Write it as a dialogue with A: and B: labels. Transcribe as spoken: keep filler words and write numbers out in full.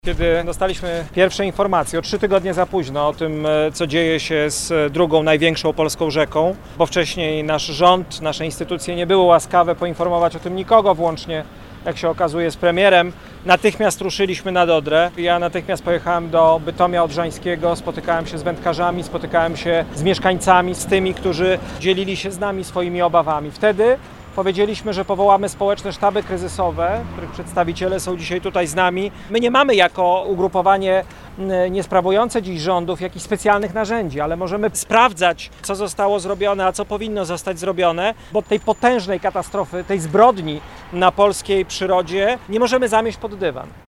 A: Kiedy dostaliśmy pierwsze informacje, o trzy tygodnie za późno, o tym, co dzieje się z drugą największą polską rzeką, bo wcześniej nasz rząd, nasze instytucje nie były łaskawe poinformować o tym nikogo, włącznie, jak się okazuje, z premierem, natychmiast ruszyliśmy na Odrę. Ja natychmiast pojechałem do Bytomia Odrzańskiego, spotykałem się z wędkarzami, spotykałem się z mieszkańcami, z tymi, którzy dzielili się z nami swoimi obawami. Wtedy powiedzieliśmy, że powołamy społeczne sztaby kryzysowe, których przedstawiciele są dzisiaj tutaj z nami. My nie mamy jako ugrupowanie niesprawujące dziś rządów jakichś specjalnych narzędzi, ale możemy sprawdzać, co zostało zrobione, a co powinno zostać zrobione, bo tej potężnej katastrofy, tej zbrodni na polskiej przyrodzie nie możemy zamieść pod dywan.